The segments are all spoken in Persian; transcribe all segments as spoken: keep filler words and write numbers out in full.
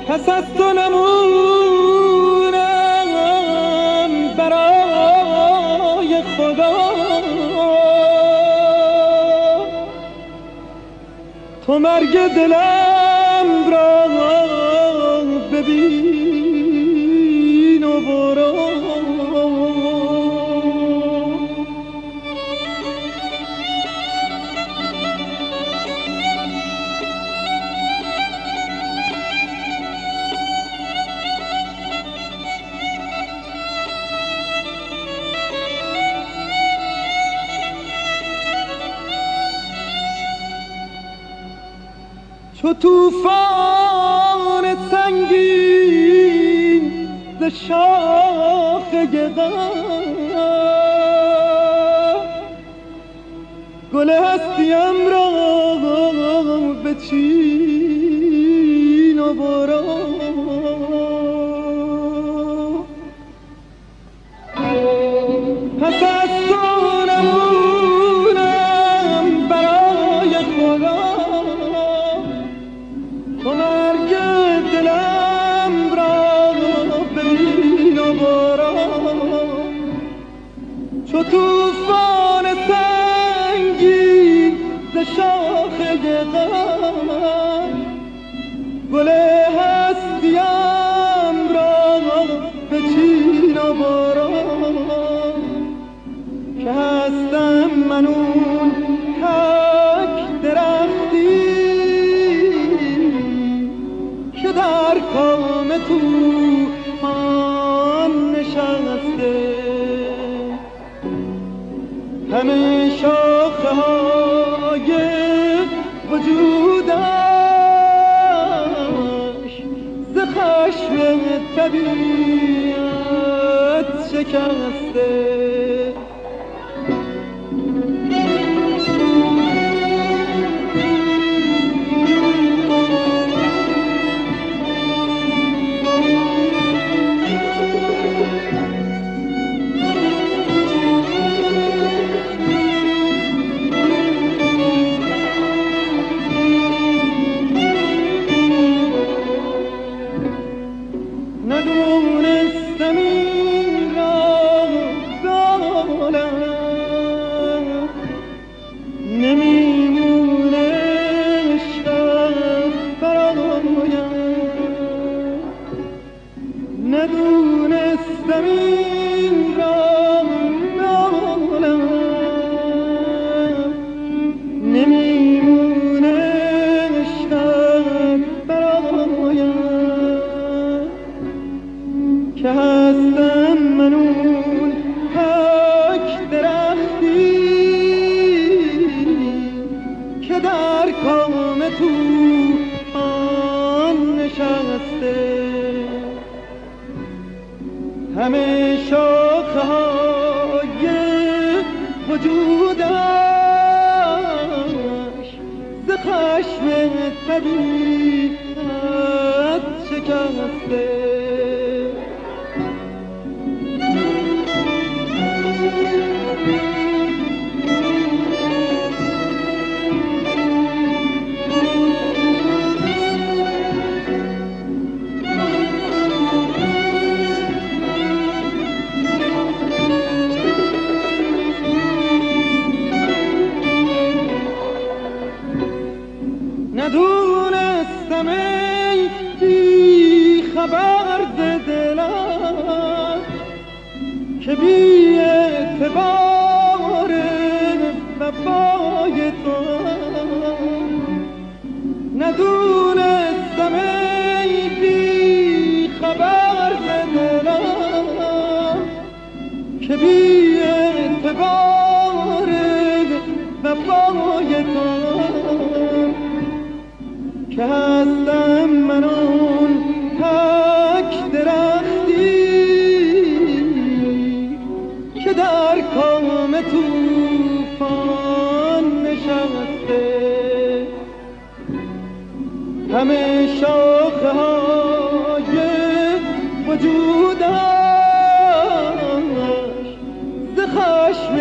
پس از تو نمونم برای خدا، تو مرگ دلم را ببین و برو. چو توفان سنگین ز شاخه غم، گل هستیم را بچین و برو. پس از تو نمونم برای خدا، تو مرگ دلم را ببین و برو. چو توفان سنگین ز شاخه غم، گل هستیم را بچین و برو. که هستم من اون تک درختی که در کام طوفان نشسته، همه شاخه های وجودش ز خشم طبیعت شکسته. ندونستم این را دالم، نمیمونه عشقم برایم. ندونستم این را دالم، نمیمونه عشقم برایم. که هستم من اون تک درختی که در کام طوفان نشسته، همه شاخه های وجودش ز خشم طبیعت شکسته. ندونستم ای بی خبر ز دلم که بی اعتبار وفای تو. ندونستم ای بی خبر ز دلم که بی اعتبار وفای تو. که هستم من اون تک درختی که در کام طوفان نشسته، همه شاخه های وجودش ز خشم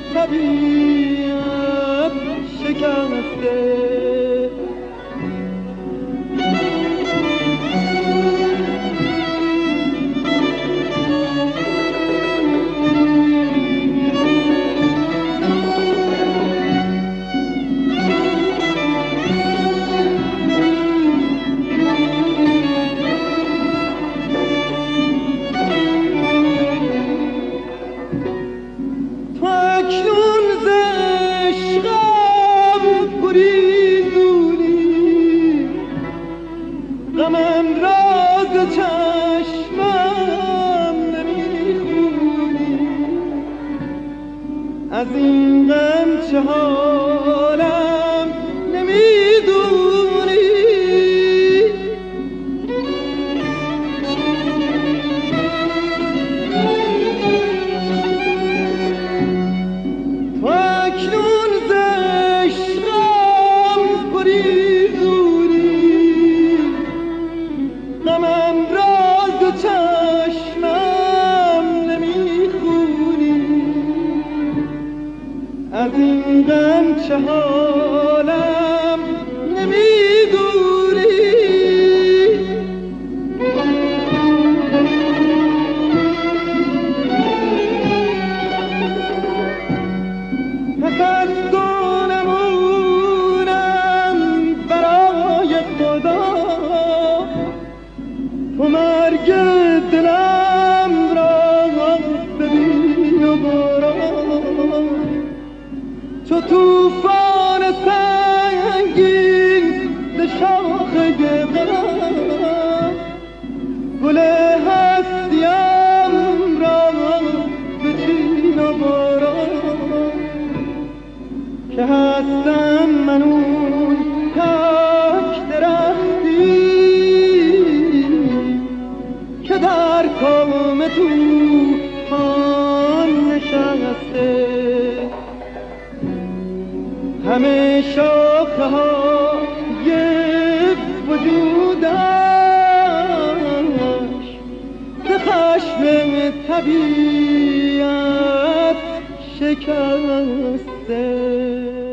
طبیعت شکسته. از این غم چه حالم نمیدونی. تو اکنون ز عشقم گریزونی، غمم را ز چشمم نمیخونی. از این غم چه حالم نمیدونی. پس از تو نمونم برای خدا، تو مرگ دلم را ببین و برو. چو توفان سنگین ز شاخ غم، گل هستیم را بچین و برو. که هستم من اون تک درختی که در کام طوفان نشسته. همه شاخه های وجودش ز خشم طبیعت شکسته.